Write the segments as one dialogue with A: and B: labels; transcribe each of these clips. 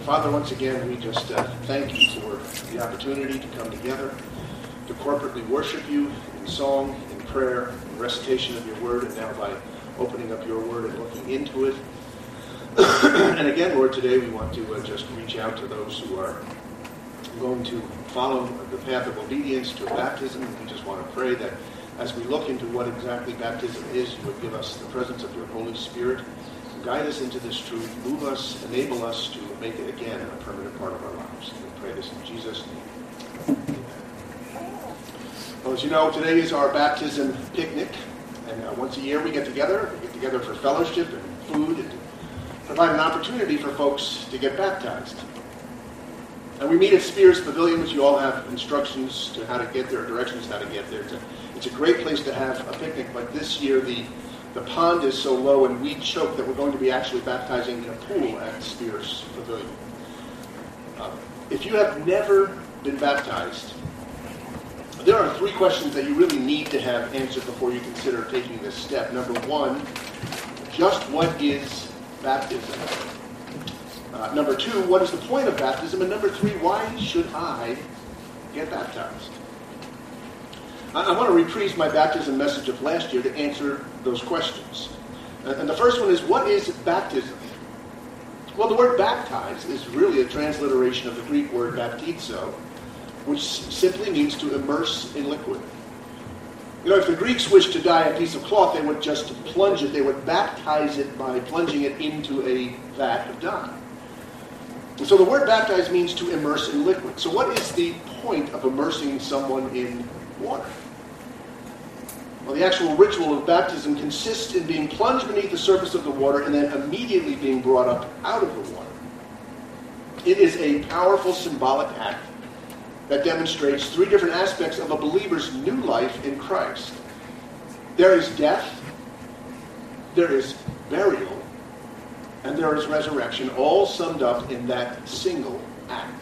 A: Father, once again, we just thank you for the opportunity to come together, to corporately worship you in song, in prayer, in recitation of your word, and now by opening up your word and looking into it. And again, Lord, today we want to just reach out to those who are going to follow the path of obedience to baptism. And we just want to pray that as we look into what exactly baptism is, you would give us the presence of your Holy Spirit, guide us into this truth, move us, enable us to make it again a permanent part of our lives. And we pray this in Jesus' name. Amen. Well, as you know, today is our baptism picnic. And once a year we get together. We get together for fellowship and food and to provide an opportunity for folks to get baptized. And we meet at Spears Pavilion, which you all have instructions to how to get there, directions how to get there. It's a great place to have a picnic, but this year the pond is so low and weed choked that we're going to be actually baptizing in a pool at Spears Pavilion. If you have never been baptized, there are 3 questions that you really need to have answered before you consider taking this step. Number 1, just what is baptism? Number 2, what is the point of baptism? And number 3, why should I get baptized? I want to reprise my baptism message of last year to answer those questions. And the first one is, what is baptism? Well, the word baptize is really a transliteration of the Greek word baptizo, which simply means to immerse in liquid. You know, if the Greeks wished to dye a piece of cloth, they would just plunge it. They would baptize it by plunging it into a vat of dye. And so the word baptize means to immerse in liquid. So what is the point of immersing someone in water? Well, the actual ritual of baptism consists in being plunged beneath the surface of the water and then immediately being brought up out of the water. It is a powerful symbolic act that demonstrates 3 different aspects of a believer's new life in Christ. There is death, there is burial, and there is resurrection, all summed up in that single act.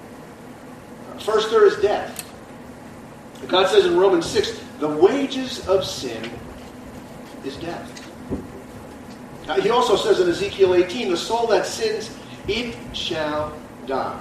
A: First, there is death. God says in Romans 6, the wages of sin is death. He also says in Ezekiel 18, the soul that sins, it shall die.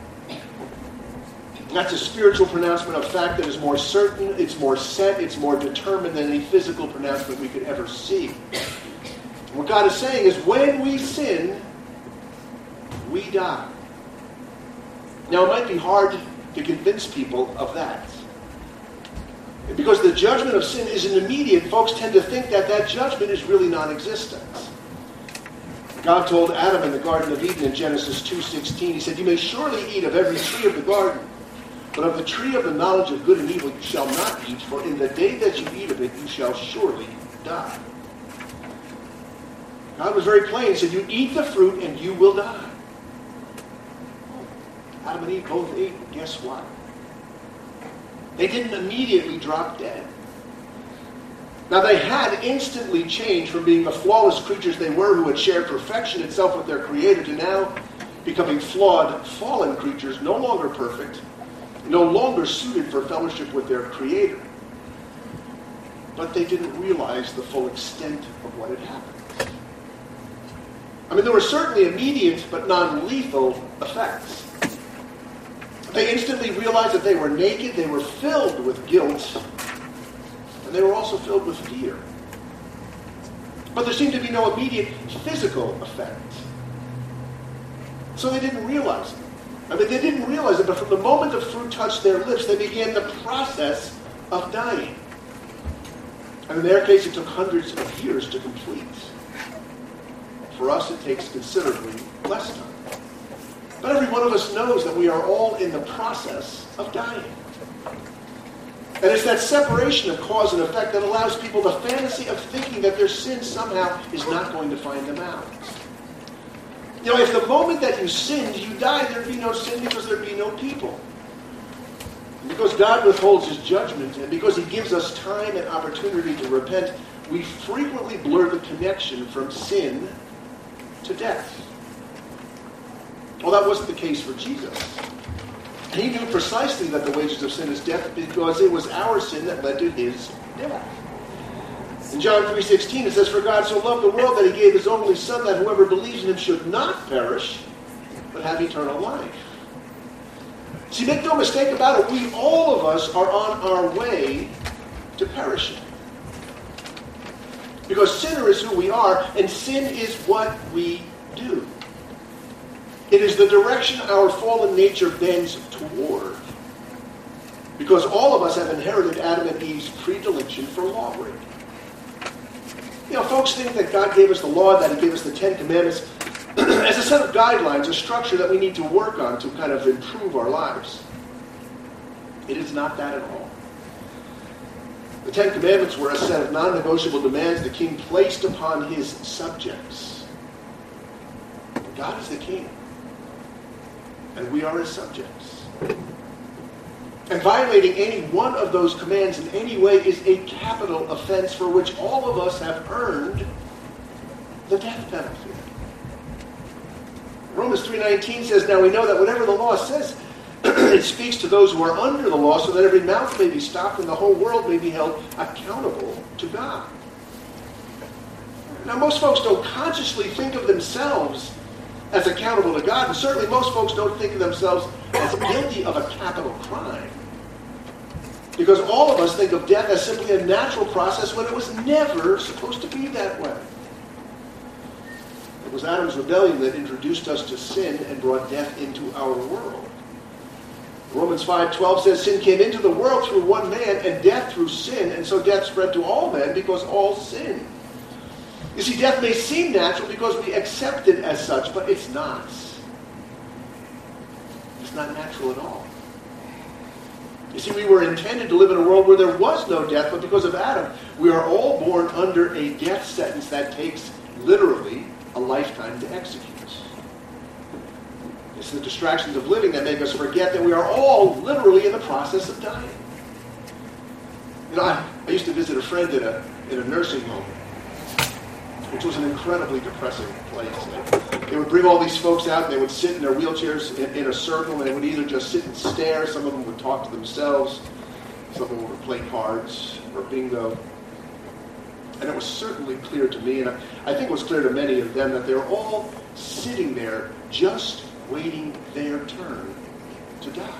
A: That's a spiritual pronouncement of fact that is more certain, it's more set, it's more determined than any physical pronouncement we could ever see. What God is saying is when we sin, we die. Now, it might be hard to convince people of that. Because the judgment of sin isn't immediate, folks tend to think that that judgment is really non-existent. God told Adam in the Garden of Eden in Genesis 2:16, he said, you may surely eat of every tree of the garden, but of the tree of the knowledge of good and evil you shall not eat, for in the day that you eat of it you shall surely die. God was very plain. He said, you eat the fruit and you will die. Adam and Eve both ate, and guess what? They didn't immediately drop dead. Now, they had instantly changed from being the flawless creatures they were who had shared perfection itself with their Creator to now becoming flawed, fallen creatures, no longer perfect, no longer suited for fellowship with their Creator. But they didn't realize the full extent of what had happened. I mean, there were certainly immediate but non-lethal effects. They instantly realized that they were naked, they were filled with guilt, and they were also filled with fear. But there seemed to be no immediate physical effect. So they didn't realize it. I mean, they didn't realize it, but from the moment the fruit touched their lips, they began the process of dying. And in their case, it took hundreds of years to complete. For us, it takes considerably less time. But every one of us knows that we are all in the process of dying. And it's that separation of cause and effect that allows people the fantasy of thinking that their sin somehow is not going to find them out. You know, if the moment that you sinned, you died, there'd be no sin because there'd be no people. And because God withholds his judgment, and because he gives us time and opportunity to repent, we frequently blur the connection from sin to death. Well, that wasn't the case for Jesus. He knew precisely that the wages of sin is death because it was our sin that led to his death. In John 3:16 it says, for God so loved the world that he gave his only Son, that whoever believes in him should not perish, but have eternal life. See, make no mistake about it, all of us are on our way to perishing. Because sinner is who we are, and sin is what we do. It is the direction our fallen nature bends toward. Because all of us have inherited Adam and Eve's predilection for law-breaking. You know, folks think that God gave us the law, that he gave us the Ten Commandments as a set of guidelines, a structure that we need to work on to kind of improve our lives. It is not that at all. The Ten Commandments were a set of non-negotiable demands the king placed upon his subjects. God is the king, and we are his subjects. And violating any one of those commands in any way is a capital offense for which all of us have earned the death penalty. Romans 3:19 says, now we know that whatever the law says, it speaks to those who are under the law so that every mouth may be stopped and the whole world may be held accountable to God. Now most folks don't consciously think of themselves as accountable to God, and certainly most folks don't think of themselves as guilty of a capital crime. Because all of us think of death as simply a natural process when it was never supposed to be that way. It was Adam's rebellion that introduced us to sin and brought death into our world. Romans 5:12 says, sin came into the world through one man, and death through sin, and so death spread to all men because all sinned. You see, death may seem natural because we accept it as such, but it's not. It's not natural at all. You see, we were intended to live in a world where there was no death, but because of Adam, we are all born under a death sentence that takes, literally, a lifetime to execute. It's the distractions of living that make us forget that we are all literally in the process of dying. You know, I used to visit a friend in a nursing home, which was an incredibly depressing place. They would bring all these folks out, and they would sit in their wheelchairs in a circle, and they would either just sit and stare, some of them would talk to themselves, some of them would play cards or bingo. And it was certainly clear to me, and I think it was clear to many of them, that they were all sitting there just waiting their turn to die.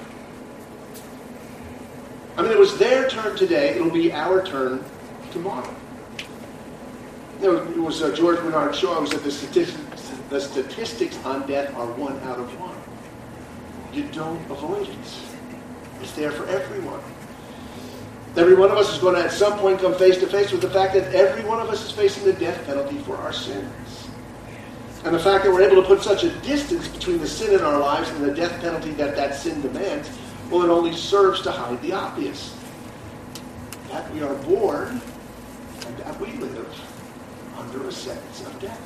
A: I mean, it was their turn today, it'll be our turn tomorrow. You know, it was George Bernard Shaw who said the statistics on death are 1 out of 1. You don't avoid it. It's there for everyone. Every one of us is going to at some point come face to face with the fact that every one of us is facing the death penalty for our sins. And the fact that we're able to put such a distance between the sin in our lives and the death penalty that sin demands, well, it only serves to hide the obvious. That we are born and that we live under a sentence of death.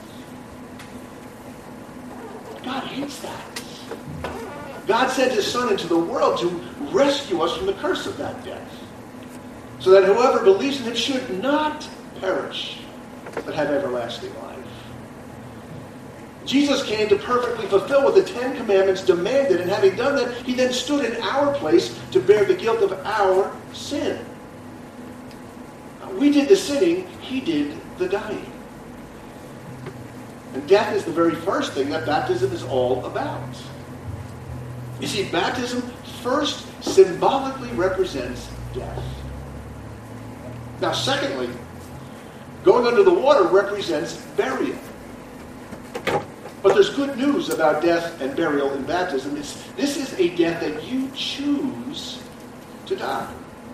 A: God hates that. God sent his Son into the world to rescue us from the curse of that death, so that whoever believes in him should not perish, but have everlasting life. Jesus came to perfectly fulfill what the Ten Commandments demanded, and having done that, he then stood in our place to bear the guilt of our sin. We did the sinning, he did the dying. And death is the very first thing that baptism is all about. You see, baptism first symbolically represents death. Now, secondly, going under the water represents burial. But there's good news about death and burial in baptism. This is a death that you choose to die.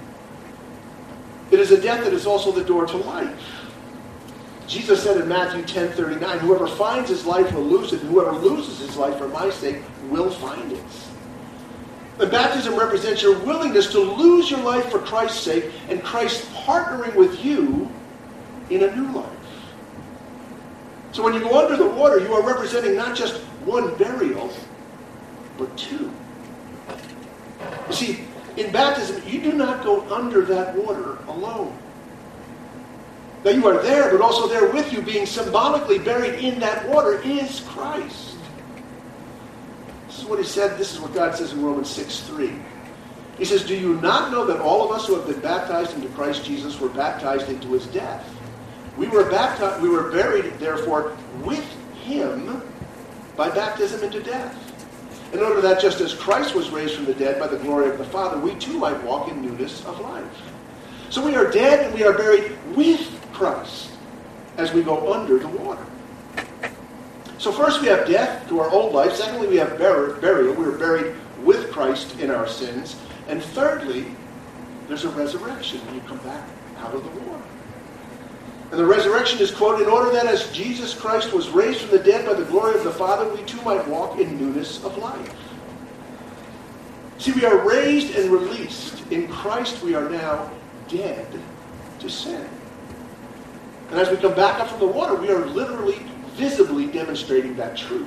A: It is a death that is also the door to life. Jesus said in Matthew 10:39, whoever finds his life will lose it, and whoever loses his life for my sake will find it. The baptism represents your willingness to lose your life for Christ's sake, and Christ partnering with you in a new life. So when you go under the water, you are representing not just one burial, but two. You see, in baptism, you do not go under that water alone. Now you are there, but also there with you, being symbolically buried in that water, is Christ. This is what he said. This is what God says in Romans 6:3. He says, do you not know that all of us who have been baptized into Christ Jesus were baptized into his death? We were buried, therefore, with him by baptism into death. in order that just as Christ was raised from the dead by the glory of the Father, we too might walk in newness of life. So we are dead and we are buried with Christ as we go under the water. So first we have death to our old life. Secondly, we have burial. We are buried with Christ in our sins. And thirdly, there's a resurrection when you come back out of the water. And the resurrection is quoted, in order that as Jesus Christ was raised from the dead by the glory of the Father, we too might walk in newness of life. See, we are raised and released. In Christ we are now dead to sin. And as we come back up from the water, we are literally, visibly demonstrating that truth.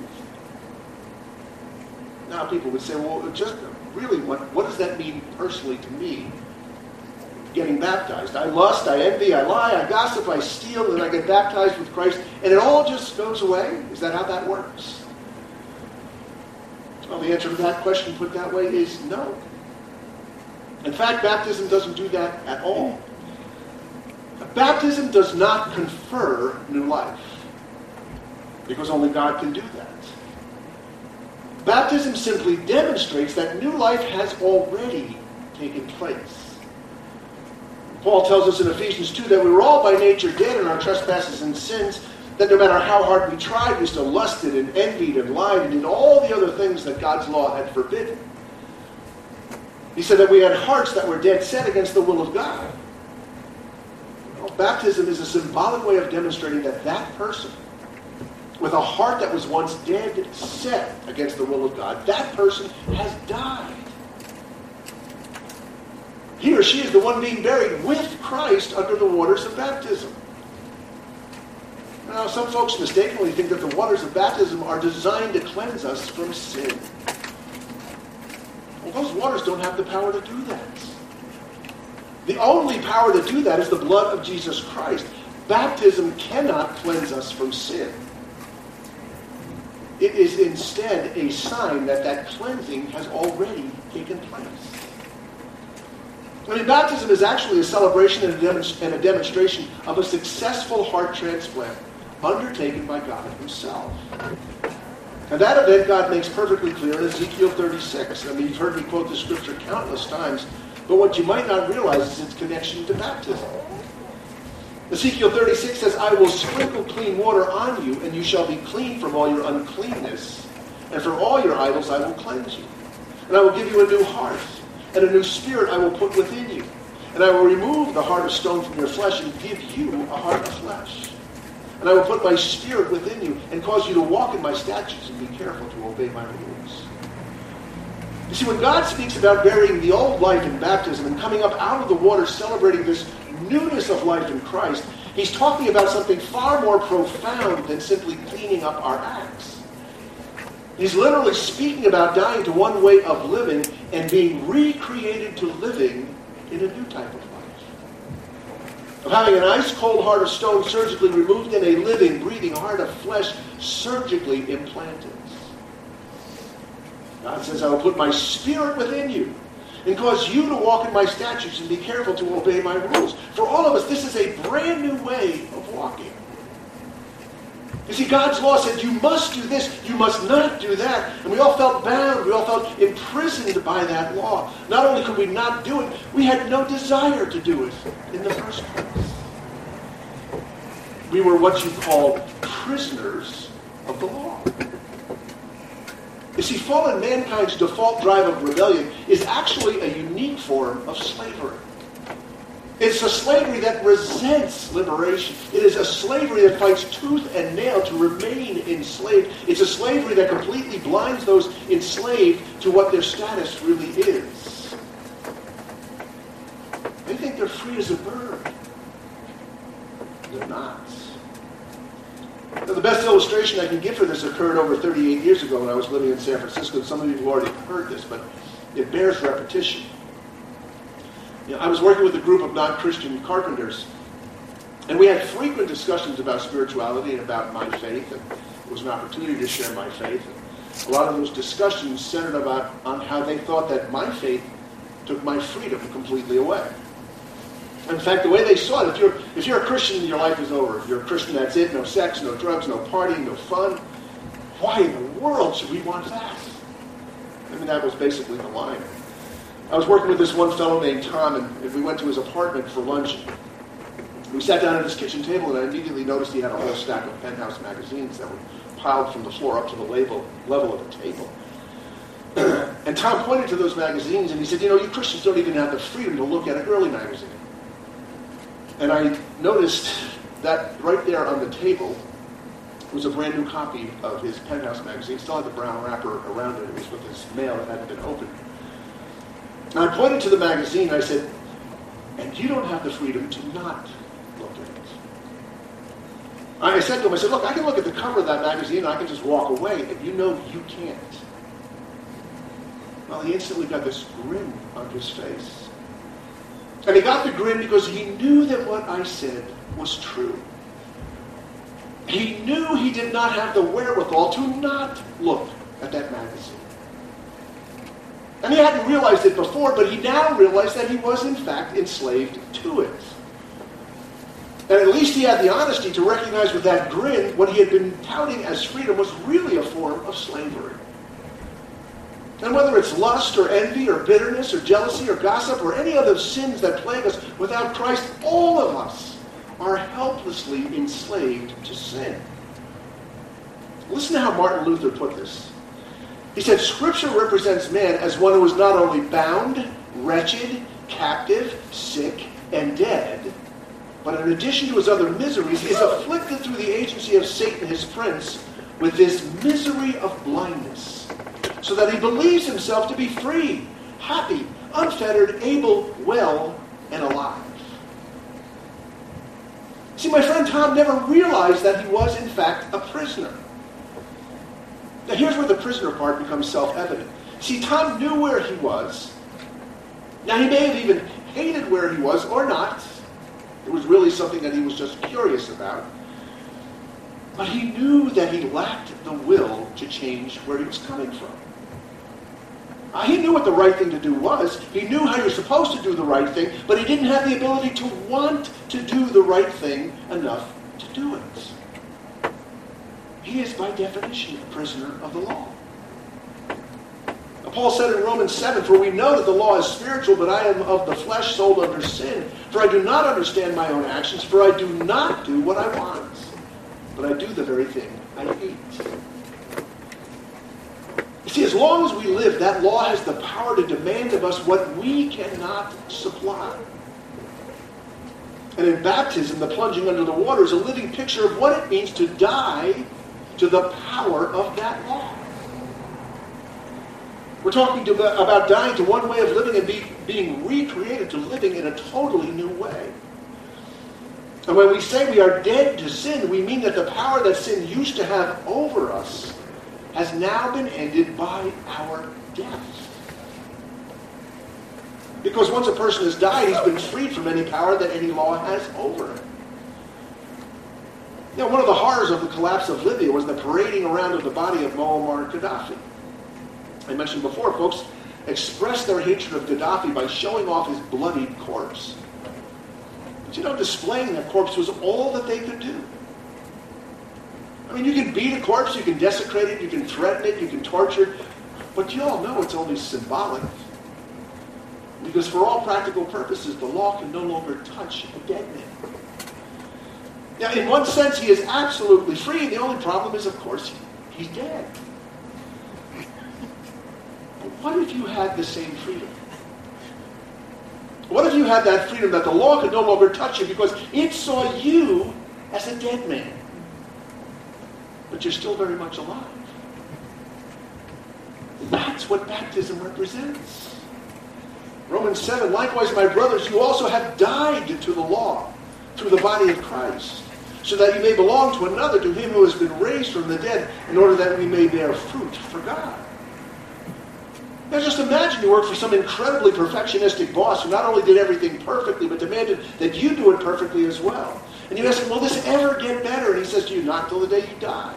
A: Now people would say, well, just really, what does that mean personally to me? Getting baptized. I lust, I envy, I lie, I gossip, I steal, and then I get baptized with Christ, and it all just goes away? Is that how that works? Well, the answer to that question put that way is no. In fact, baptism doesn't do that at all. Baptism does not confer new life, because only God can do that. Baptism simply demonstrates that new life has already taken place. Paul tells us in Ephesians 2 that we were all by nature dead in our trespasses and sins, that no matter how hard we tried, we still lusted and envied and lied and did all the other things that God's law had forbidden. He said that we had hearts that were dead set against the will of God. Well, baptism is a symbolic way of demonstrating that that person, with a heart that was once dead set against the will of God, that person has died. He or she is the one being buried with Christ under the waters of baptism. Now, some folks mistakenly think that the waters of baptism are designed to cleanse us from sin. Well, those waters don't have the power to do that. The only power to do that is the blood of Jesus Christ. Baptism cannot cleanse us from sin. It is instead a sign that that cleansing has already taken place. I mean, baptism is actually a celebration and a demonstration of a successful heart transplant undertaken by God himself. And that event God makes perfectly clear in Ezekiel 36. I mean, you've heard me quote the scripture countless times, but what you might not realize is its connection to baptism. Ezekiel 36 says, I will sprinkle clean water on you, and you shall be clean from all your uncleanness. And from all your idols I will cleanse you. And I will give you a new heart, and a new spirit I will put within you. And I will remove the heart of stone from your flesh and give you a heart of flesh. And I will put my spirit within you and cause you to walk in my statutes and be careful to obey my rules. You see, when God speaks about burying the old life in baptism and coming up out of the water celebrating this newness of life in Christ, he's talking about something far more profound than simply cleaning up our acts. He's literally speaking about dying to one way of living and being recreated to living in a new type of life. Of having an ice-cold heart of stone surgically removed and a living, breathing heart of flesh surgically implanted. God says, I will put my spirit within you and cause you to walk in my statutes and be careful to obey my rules. For all of us, this is a brand new way of walking. You see, God's law said, you must do this, you must not do that. And we all felt bound, we all felt imprisoned by that law. Not only could we not do it, we had no desire to do it in the first place. We were what you call prisoners of the law. You see, fallen mankind's default drive of rebellion is actually a unique form of slavery. It's a slavery that resents liberation. It is a slavery that fights tooth and nail to remain enslaved. It's a slavery that completely blinds those enslaved to what their status really is. They think they're free as a bird. They're not. Now, the best illustration I can give for this occurred over 38 years ago when I was living in San Francisco. Some of you have already heard this, but it bears repetition. I was working with a group of non-Christian carpenters, and we had frequent discussions about spirituality and about my faith, and it was an opportunity to share my faith. And a lot of those discussions centered on how they thought that my faith took my freedom completely away. In fact, the way they saw it, if you're a Christian, your life is over. If you're a Christian, that's it. No sex, no drugs, no partying, no fun. Why in the world should we want that? I mean, that was basically the line. I was working with this one fellow named Tom, and we went to his apartment for lunch. We sat down at his kitchen table, and I immediately noticed he had a whole stack of Penthouse magazines that were piled from the floor up to the level of the table. And Tom pointed to those magazines, and he said, you Christians don't even have the freedom to look at a girly magazine. And I noticed that right there on the table was a brand new copy of his Penthouse magazine. Still had the brown wrapper around it. It was with his mail that hadn't been opened. And I pointed to the magazine, and I said, and you don't have the freedom to not look at it. I said to him, look, I can look at the cover of that magazine, and I can just walk away, and you can't. Well, he instantly got this grin on his face. And he got the grin because he knew that what I said was true. He knew he did not have the wherewithal to not look at that magazine. And he hadn't realized it before, but he now realized that he was, in fact, enslaved to it. And at least he had the honesty to recognize with that grin what he had been touting as freedom was really a form of slavery. And whether it's lust or envy or bitterness or jealousy or gossip or any other sins that plague us, without Christ, all of us are helplessly enslaved to sin. Listen to how Martin Luther put this. He said, Scripture represents man as one who is not only bound, wretched, captive, sick, and dead, but in addition to his other miseries, is afflicted through the agency of Satan, his prince, with this misery of blindness, so that he believes himself to be free, happy, unfettered, able, well, and alive. See, my friend Tom never realized that he was, in fact, a prisoner. Now, here's where the prisoner part becomes self-evident. See, Tom knew where he was. Now, he may have even hated where he was or not. It was really something that he was just curious about. But he knew that he lacked the will to change where he was coming from. He knew what the right thing to do was. He knew how you're supposed to do the right thing, but he didn't have the ability to want to do the right thing enough to do it. He is, by definition, a prisoner of the law. Paul said in Romans 7, for we know that the law is spiritual, but I am of the flesh, sold under sin. For I do not understand my own actions, for I do not do what I want, but I do the very thing I hate. You see, as long as we live, that law has the power to demand of us what we cannot supply. And in baptism, the plunging under the water is a living picture of what it means to die to the power of that law. We're talking about dying to one way of living and being recreated to living in a totally new way. And when we say we are dead to sin, we mean that the power that sin used to have over us has now been ended by our death. Because once a person has died, he's been freed from any power that any law has over him. You know, one of the horrors of the collapse of Libya was the parading around of the body of Muammar Gaddafi. I mentioned before, folks expressed their hatred of Gaddafi by showing off his bloodied corpse. But displaying that corpse was all that they could do. I mean, you can beat a corpse, you can desecrate it, you can threaten it, you can torture it, but you all know it's only symbolic. Because for all practical purposes, the law can no longer touch a dead man. Now, in one sense, he is absolutely free. The only problem is, of course, he's dead. But what if you had the same freedom? What if you had that freedom that the law could no longer touch you because it saw you as a dead man? But you're still very much alive. That's what baptism represents. Romans 7, likewise, my brothers, you also have died to the law through the body of Christ, so that you may belong to another, to him who has been raised from the dead, in order that we may bear fruit for God. Now just imagine you work for some incredibly perfectionistic boss who not only did everything perfectly, but demanded that you do it perfectly as well. And you ask him, will this ever get better? And he says to you, not until the day you die.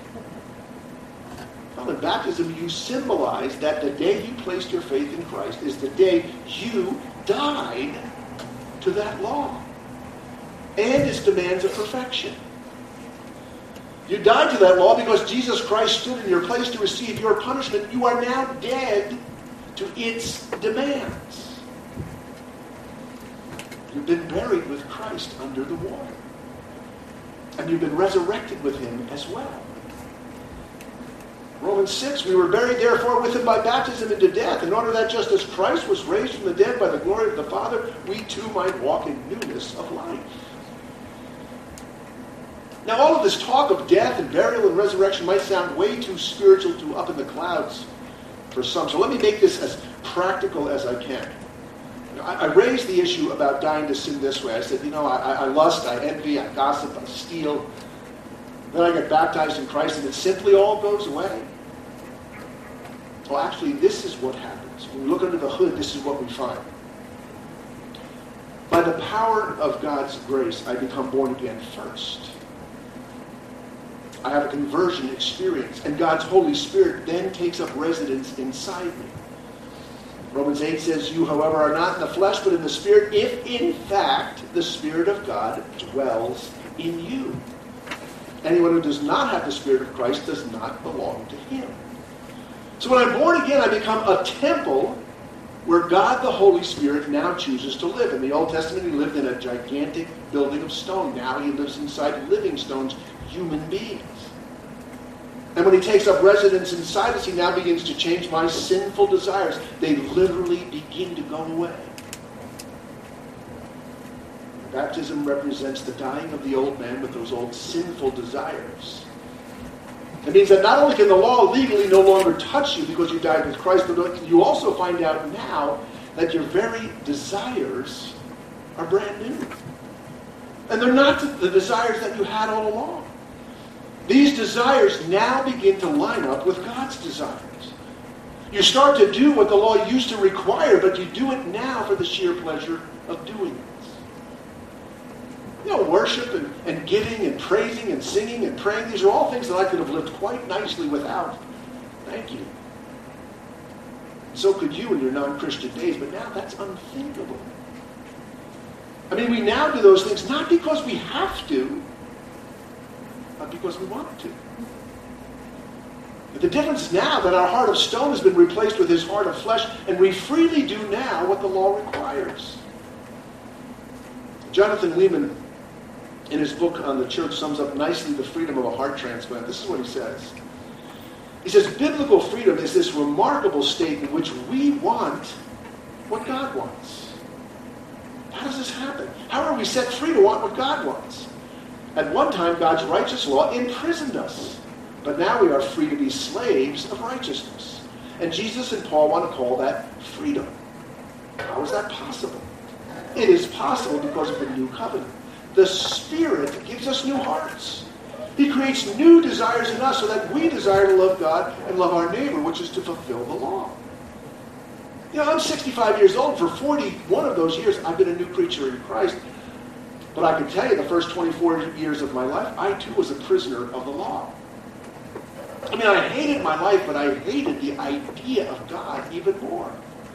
A: Well, in baptism, you symbolize that the day you placed your faith in Christ is the day you died to that law and its demands of perfection. You died to that law because Jesus Christ stood in your place to receive your punishment. You are now dead to its demands. You've been buried with Christ under the water. And you've been resurrected with him as well. Romans 6, we were buried therefore with him by baptism into death, in order that just as Christ was raised from the dead by the glory of the Father, we too might walk in newness of life. Now all of this talk of death and burial and resurrection might sound way too spiritual, too up in the clouds for some. So let me make this as practical as I can. I raised the issue about dying to sin this way. I said, I lust, I envy, I gossip, I steal. Then I get baptized in Christ and it simply all goes away. Well, actually, this is what happens. When we look under the hood, this is what we find. By the power of God's grace, I become born again first. I have a conversion experience, and God's Holy Spirit then takes up residence inside me. Romans 8 says, you, however, are not in the flesh, but in the Spirit, if in fact the Spirit of God dwells in you. Anyone who does not have the Spirit of Christ does not belong to him. So when I'm born again, I become a temple where God the Holy Spirit now chooses to live. In the Old Testament, he lived in a gigantic building of stone. Now he lives inside living stones, human beings. And when he takes up residence inside us, he now begins to change my sinful desires. They literally begin to go away. Baptism represents the dying of the old man with those old sinful desires. It means that not only can the law legally no longer touch you because you died with Christ, but you also find out now that your very desires are brand new. And they're not the desires that you had all along. These desires now begin to line up with God's desires. You start to do what the law used to require, but you do it now for the sheer pleasure of doing it. Worship and giving and praising and singing and praying, these are all things that I could have lived quite nicely without. Thank you. So could you in your non-Christian days, but now that's unthinkable. We now do those things not because we have to, but because we want to. But the difference is now that our heart of stone has been replaced with his heart of flesh, and we freely do now what the law requires. Jonathan Lehman, in his book on the church, sums up nicely the freedom of a heart transplant. This is what he says. He says, biblical freedom is this remarkable state in which we want what God wants. How does this happen? How are we set free to want what God wants? At one time, God's righteous law imprisoned us. But now we are free to be slaves of righteousness. And Jesus and Paul want to call that freedom. How is that possible? It is possible because of the new covenant. The Spirit gives us new hearts. He creates new desires in us so that we desire to love God and love our neighbor, which is to fulfill the law. I'm 65 years old. For 41 of those years, I've been a new creature in Christ. But I can tell you, the first 24 years of my life, I too was a prisoner of the law. I hated my life, but I hated the idea of God even more.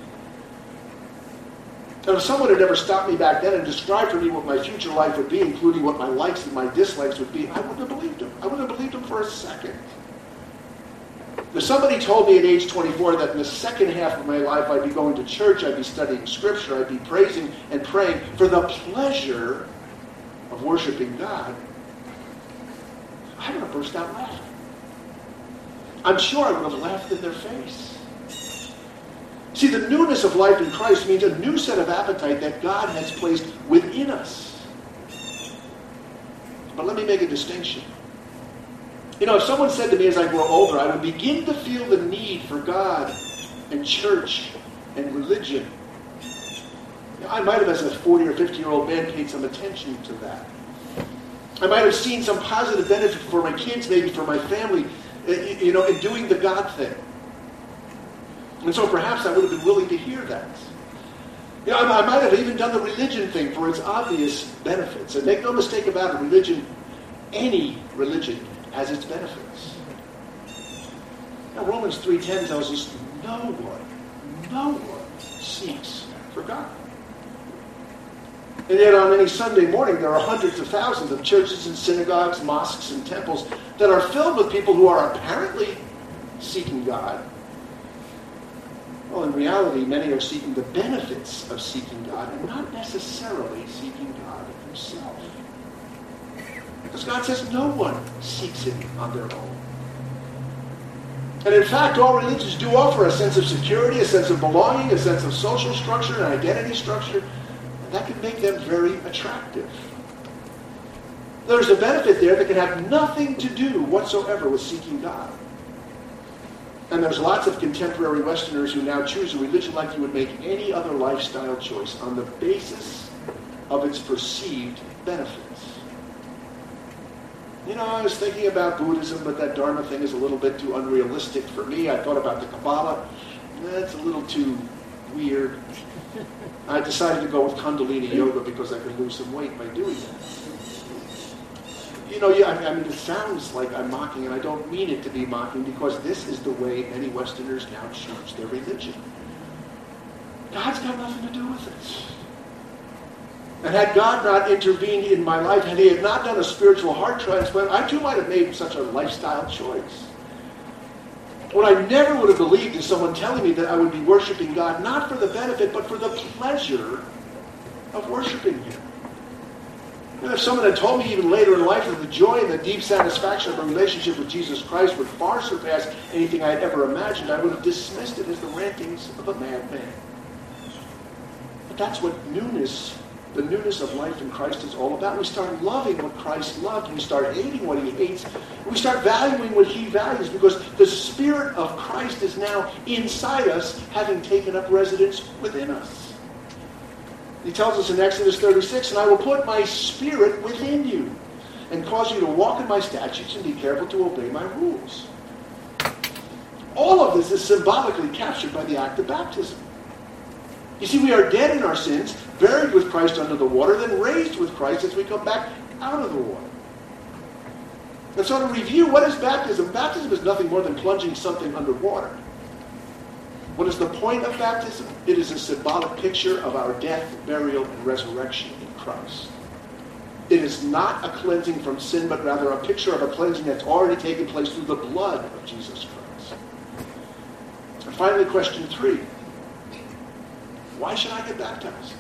A: And if someone had ever stopped me back then and described for me what my future life would be, including what my likes and my dislikes would be, I wouldn't have believed him. I wouldn't have believed him for a second. If somebody told me at age 24 that in the second half of my life I'd be going to church, I'd be studying Scripture, I'd be praising and praying for the pleasure of worshiping God, I would have burst out laughing. I'm sure I would have laughed in their face. See, the newness of life in Christ means a new set of appetite that God has placed within us. But let me make a distinction. If someone said to me as I grow older, I would begin to feel the need for God and church and religion. I might have, as a 40 or 50-year-old man, paid some attention to that. I might have seen some positive benefit for my kids, maybe for my family, in doing the God thing. And so perhaps I would have been willing to hear that. I might have even done the religion thing for its obvious benefits. And make no mistake about it, religion, any religion, has its benefits. Now Romans 3:10 tells us no one seeks for God. And yet on any Sunday morning, there are hundreds of thousands of churches and synagogues, mosques and temples that are filled with people who are apparently seeking God. Well, in reality, many are seeking the benefits of seeking God and not necessarily seeking God himself. Because God says no one seeks him on their own. And in fact, all religions do offer a sense of security, a sense of belonging, a sense of social structure, and identity structure, and that can make them very attractive. There's a benefit there that can have nothing to do whatsoever with seeking God. And there's lots of contemporary Westerners who now choose a religion like you would make any other lifestyle choice on the basis of its perceived benefits. You know, I was thinking about Buddhism, but that Dharma thing is a little bit too unrealistic for me. I thought about the Kabbalah. That's a little too weird. I decided to go with Kundalini Yoga because I could lose some weight by doing that. You know, I mean, it sounds like I'm mocking, and I don't mean it to be mocking, because this is the way many Westerners now choose their religion. God's got nothing to do with it. And had God not intervened in my life, had he had not done a spiritual heart transplant, I too might have made such a lifestyle choice. What I never would have believed is someone telling me that I would be worshiping God, not for the benefit, but for the pleasure of worshiping him. And if someone had told me even later in life that the joy and the deep satisfaction of a relationship with Jesus Christ would far surpass anything I had ever imagined, I would have dismissed it as the rantings of a madman. But that's what the newness of life in Christ is all about. We start loving what Christ loved. We start hating what he hates. We start valuing what he values, because the Spirit of Christ is now inside us, having taken up residence within us. He tells us in Exodus 36, "And I will put my Spirit within you and cause you to walk in my statutes and be careful to obey my rules." All of this is symbolically captured by the act of baptism. You see, we are dead in our sins, buried with Christ under the water, then raised with Christ as we come back out of the water. And so to review, what is baptism? Baptism is nothing more than plunging something underwater. What is the point of baptism? It is a symbolic picture of our death, burial, and resurrection in Christ. It is not a cleansing from sin, but rather a picture of a cleansing that's already taken place through the blood of Jesus Christ. And finally, question 3. Why should I get baptized?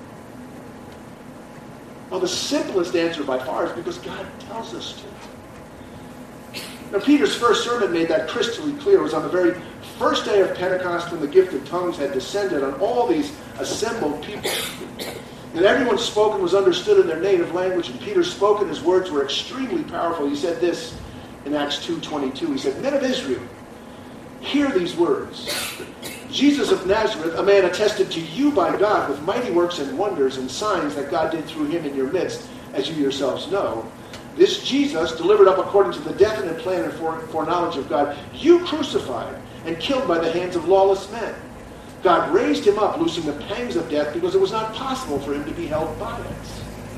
A: Well, the simplest answer by far is because God tells us to. Now, Peter's first sermon made that crystally clear. It was on the very first day of Pentecost, when the gift of tongues had descended on all these assembled people. And everyone spoke and was understood in their native language. And Peter spoke, and his words were extremely powerful. He said this in Acts 2:22. He said, "Men of Israel, hear these words. Jesus of Nazareth, a man attested to you by God with mighty works and wonders and signs that God did through him in your midst, as you yourselves know. This Jesus, delivered up according to the definite plan and foreknowledge of God, you crucified and killed by the hands of lawless men. God raised him up, loosing the pangs of death, because it was not possible for him to be held by it."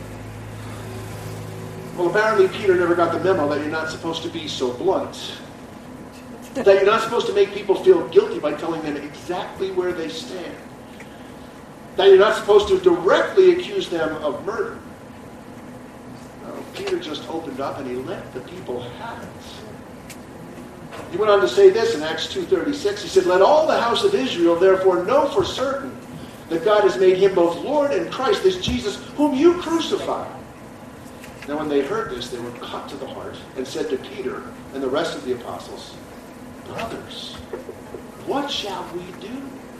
A: Well, apparently Peter never got the memo that you're not supposed to be so blunt. That you're not supposed to make people feel guilty by telling them exactly where they stand. That you're not supposed to directly accuse them of murder. No, Peter just opened up and he let the people have it. He went on to say this in Acts 2:36. He said, "Let all the house of Israel therefore know for certain that God has made him both Lord and Christ, this Jesus whom you crucified." Now when they heard this, they were cut to the heart and said to Peter and the rest of the apostles, "Brothers, what shall we do?"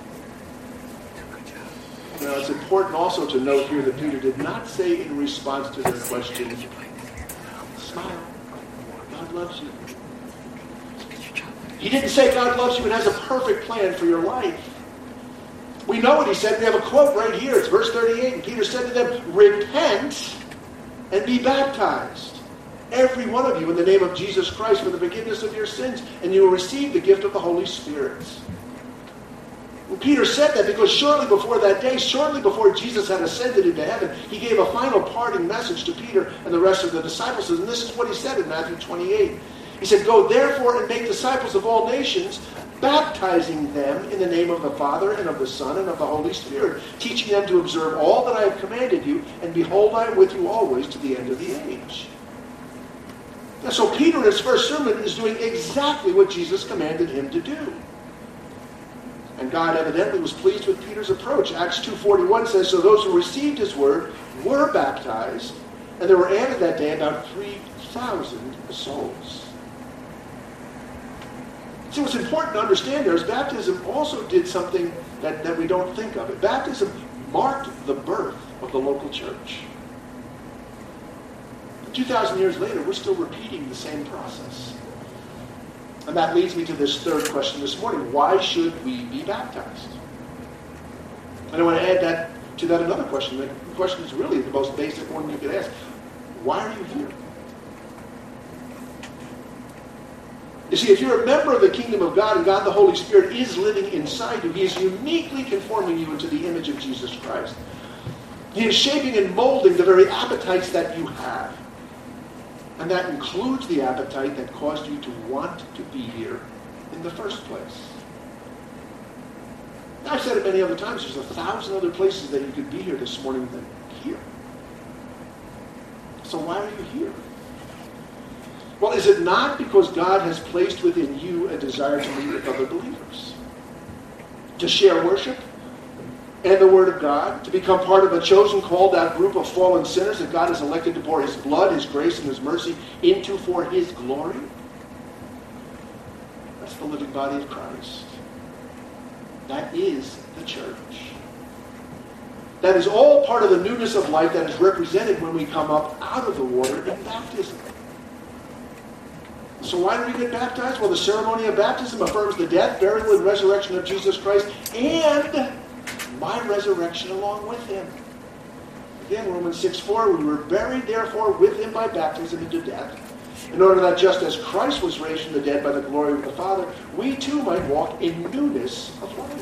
A: Now it's important also to note here that Peter did not say in response to their question, "Smile, God loves you." He didn't say God loves you and has a perfect plan for your life. We know what he said. We have a quote right here. It's verse 38. And Peter said to them, "Repent and be baptized, every one of you, in the name of Jesus Christ, for the forgiveness of your sins, and you will receive the gift of the Holy Spirit." And Peter said that because shortly before that day, shortly before Jesus had ascended into heaven, he gave a final parting message to Peter and the rest of the disciples. And this is what he said in Matthew 28. He said, "Go therefore and make disciples of all nations, baptizing them in the name of the Father and of the Son and of the Holy Spirit, teaching them to observe all that I have commanded you, and behold, I am with you always to the end of the age. And so Peter in his first sermon is doing exactly what Jesus commanded him to do. And God evidently was pleased with Peter's approach. Acts 2:41 says, so those who received his word were baptized, and there were added that day about 3,000 souls. See, what's important to understand there is baptism also did something that we don't think of. It. Baptism marked the birth of the local church. 2,000 years later, we're still repeating the same process. And that leads me to this third question this morning. Why should we be baptized? And I want to add to that another question. The question is really the most basic one you could ask. Why are you here? You see, if you're a member of the kingdom of God and God the Holy Spirit is living inside you, He is uniquely conforming you into the image of Jesus Christ. He is shaping and molding the very appetites that you have. And that includes the appetite that caused you to want to be here in the first place. Now, I've said it many other times, there's 1,000 other places that you could be here this morning than here. So why are you here? Well, is it not because God has placed within you a desire to meet with other believers? To share worship and the Word of God? To become part of a chosen, called out group of fallen sinners that God has elected to pour His blood, His grace, and His mercy into for His glory? That's the living body of Christ. That is the church. That is all part of the newness of life that is represented when we come up out of the water in baptism. So why do we get baptized? Well, the ceremony of baptism affirms the death, burial, and resurrection of Jesus Christ and my resurrection along with Him. Again, Romans 6:4, we were buried therefore with Him by baptism into death, in order that just as Christ was raised from the dead by the glory of the Father, we too might walk in newness of life.